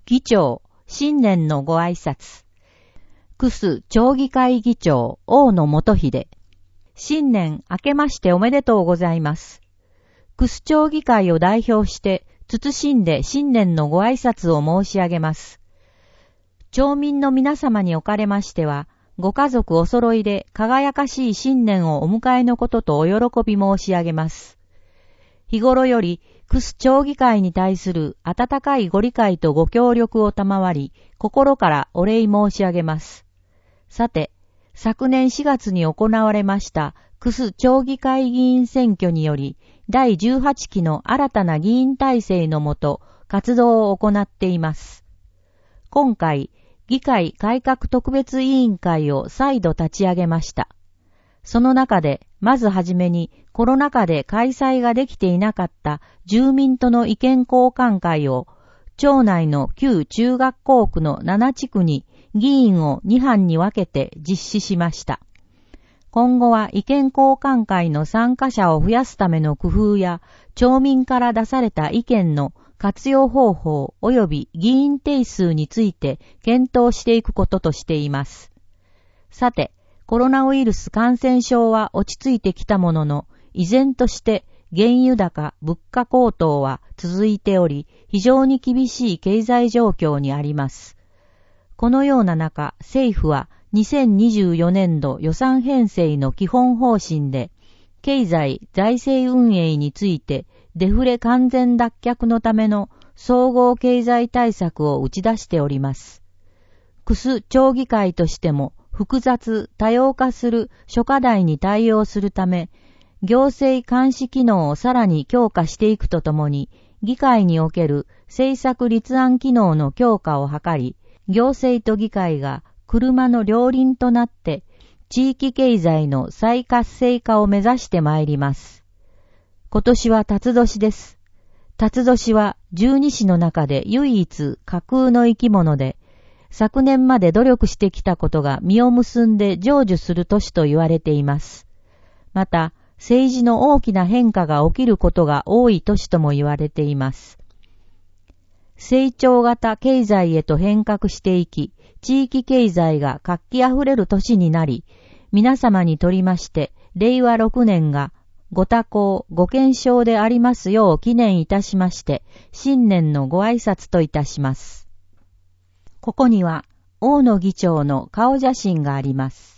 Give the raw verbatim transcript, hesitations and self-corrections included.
議長、新年のご挨拶。クス町議会議長、大野元秀。新年明けましておめでとうございます。クス町議会を代表して、謹んで新年のご挨拶を申し上げます。町民の皆様におかれましては、ご家族お揃いで輝かしい新年をお迎えのこととお喜び申し上げます。日頃より、クス町議会に対する温かいご理解とご協力を賜り、心からお礼申し上げます。さて、昨年しがつに行われましたクス町議会議員選挙により、だいじゅうはちきの新たな議員体制のもと、活動を行っています。今回、議会改革特別委員会を再度立ち上げました。その中で、まずはじめにコロナ禍で開催ができていなかった住民との意見交換会を、町内の旧中学校区のななちくに議員をに班に分けて実施しました。今後は意見交換会の参加者を増やすための工夫や、町民から出された意見の活用方法及び議員定数について検討していくこととしています。さて、コロナウイルス感染症は落ち着いてきたものの、依然として原油高、物価高騰は続いており、非常に厳しい経済状況にあります。このような中、政府はにせんにじゅうよねんど予算編成の基本方針で、経済・財政運営についてデフレ完全脱却のための総合経済対策を打ち出しております。クス町議会としても、複雑多様化する諸課題に対応するため、行政監視機能をさらに強化していくとともに、議会における政策立案機能の強化を図り、行政と議会が車の両輪となって、地域経済の再活性化を目指してまいります。今年は辰年です。辰年は十二支の中で唯一架空の生き物で、昨年まで努力してきたことが実を結んで成就する年と言われています。また、政治の大きな変化が起きることが多い年とも言われています。成長型経済へと変革していき、地域経済が活気あふれる年になり、皆様にとりまして、れいわろくねんがご多幸、ご健勝でありますよう記念いたしまして、新年のご挨拶といたします。ここには、大野議長の顔写真があります。